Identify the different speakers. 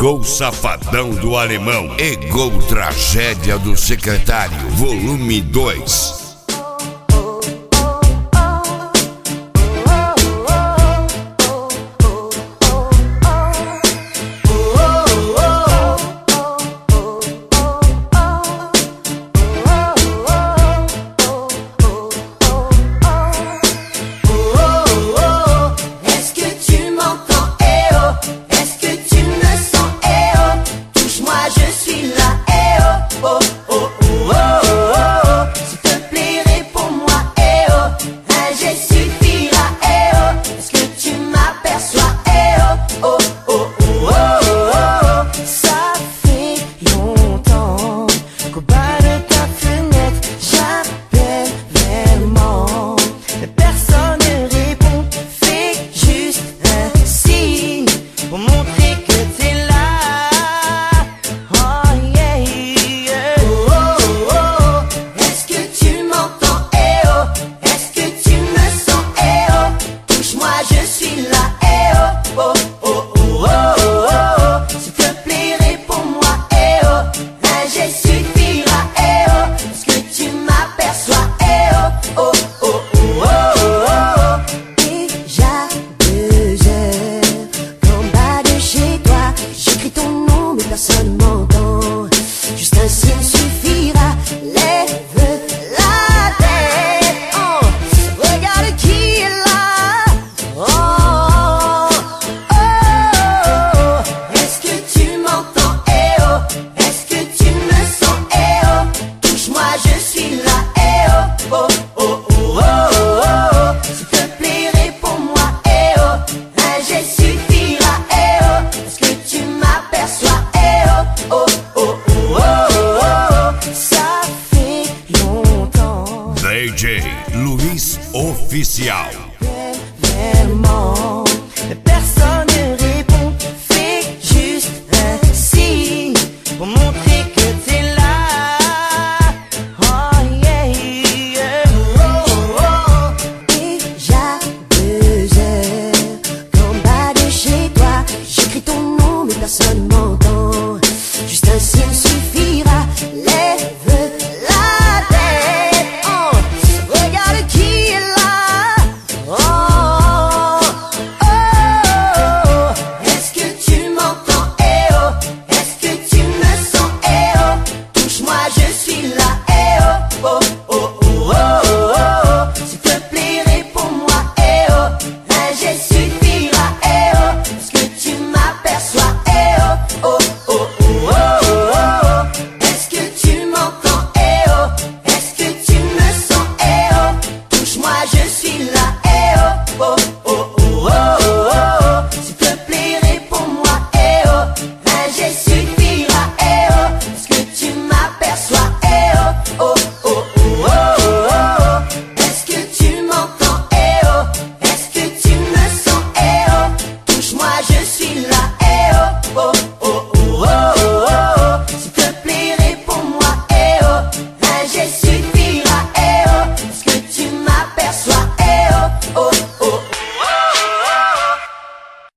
Speaker 1: Gol Safadão do Alemão e Gol Tragédia do Secretário, volume 2.
Speaker 2: Personne m'entend, juste un signe suffira. Lève la tête, oh, regarde qui est là. Oh, oh, oh. Est-ce que tu m'entends? Eh oh, est-ce que tu me sens? Eh oh, touche-moi, je suis là. Eh oh, oh, oh, oh, oh, oh. S'il te plaît, réponds-moi. Eh oh, un geste suffira. Eh oh, est-ce que tu m'aperçois? Oh, oh, oh, oh, oh, ça fait longtemps.
Speaker 1: DJ Luiz Oficial.
Speaker 2: Vraiment, personne ne répond. Fais juste un signe pour montrer que t'es là. Oh yeah, yeah. Oh, oh, oh. Déjà 2 heures, qu'en bas de chez toi, j'écris ton nom mais personne